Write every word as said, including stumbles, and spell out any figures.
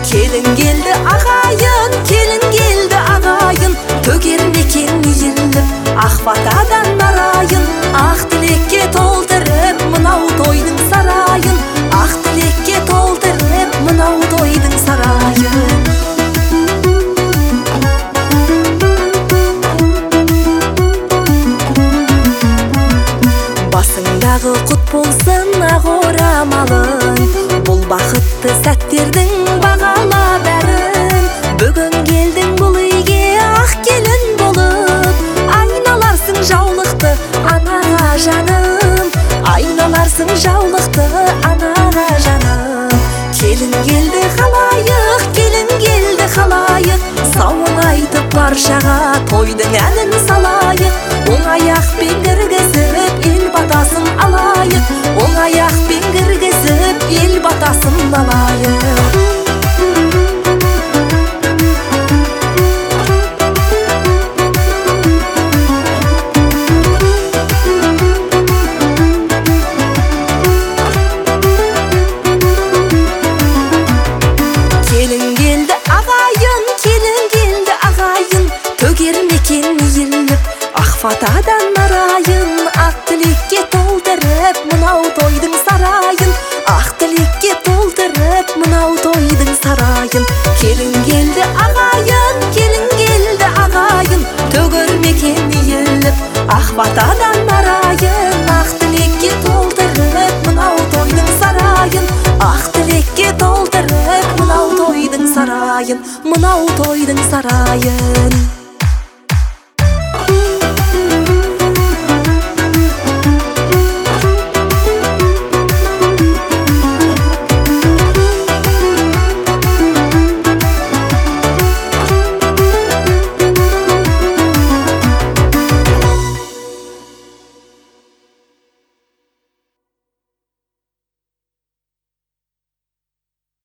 Келін келді ағайын, келін келді ағайын, төгер мекен еліп, ақ батадан нарайын, ақ тілекке толтырып, мынау тойдың сарайын, ақ тілекке толтырып, мынау тойдың сарайын. Басыңдағы құт болсын ақ орамалың, бұл бақытты сәттердің бағала бәрін. Бүгін келдің бұл үйге ақ келін болып, айналарсың жаулықты анаға жаным, айналарсың жаулықты анаға жаным. Келін келді халайық, келін келді халайық, сауын айтып баршаға тойдың әнін салайық. Оң аяқпен кіргізіп ел батасын алайық, оң аяқпен кіргізіп ел батасын алайық. Келін келді ағайын, келін келді ағайын, төгер мекен еліп, ақ фатадан нарайын, ақ тілекке толтырып, мынау тойдың сарайын, ақ тілекке толтырып, мынау тойдың сарайын. Келін келді ағайын, келін келді ағайын, төгер мекен еліп, ақ фатадан нарайын, ақ тілекке толтырып, мынау тойдың сарайын, ақ тілекке толтырып, мынау тойдың сарайын, мынау тойдың сарайын.